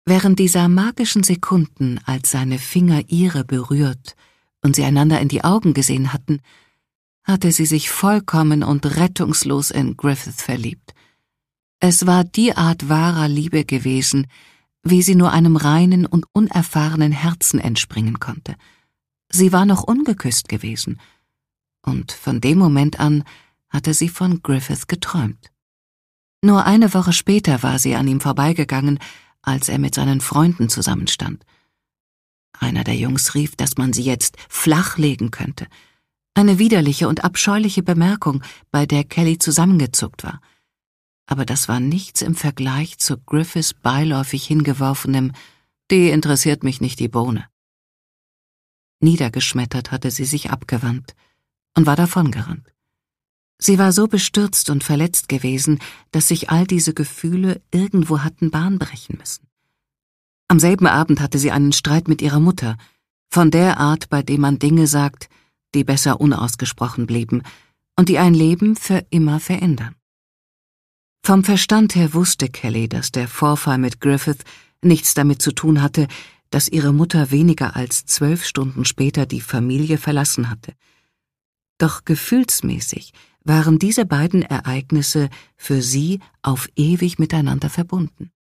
Während dieser magischen Sekunden, als seine Finger ihre berührt und sie einander in die Augen gesehen hatten, hatte sie sich vollkommen und rettungslos in Griffith verliebt. Es war die Art wahrer Liebe gewesen, wie sie nur einem reinen und unerfahrenen Herzen entspringen konnte. Sie war noch ungeküsst gewesen, und von dem Moment an hatte sie von Griffith geträumt. Nur eine Woche später war sie an ihm vorbeigegangen, als er mit seinen Freunden zusammenstand. Einer der Jungs rief, dass man sie jetzt flachlegen könnte. Eine widerliche und abscheuliche Bemerkung, bei der Kelly zusammengezuckt war. Aber das war nichts im Vergleich zu Griffiths beiläufig hingeworfenem »Die interessiert mich nicht die Bohne«. Niedergeschmettert hatte sie sich abgewandt und war davongerannt. Sie war so bestürzt und verletzt gewesen, dass sich all diese Gefühle irgendwo hatten Bahn brechen müssen. Am selben Abend hatte sie einen Streit mit ihrer Mutter, von der Art, bei dem man Dinge sagt, die besser unausgesprochen blieben und die ein Leben für immer verändern. Vom Verstand her wusste Kelly, dass der Vorfall mit Griffith nichts damit zu tun hatte, dass ihre Mutter weniger als 12 Stunden später die Familie verlassen hatte. Doch gefühlsmäßig waren diese beiden Ereignisse für sie auf ewig miteinander verbunden.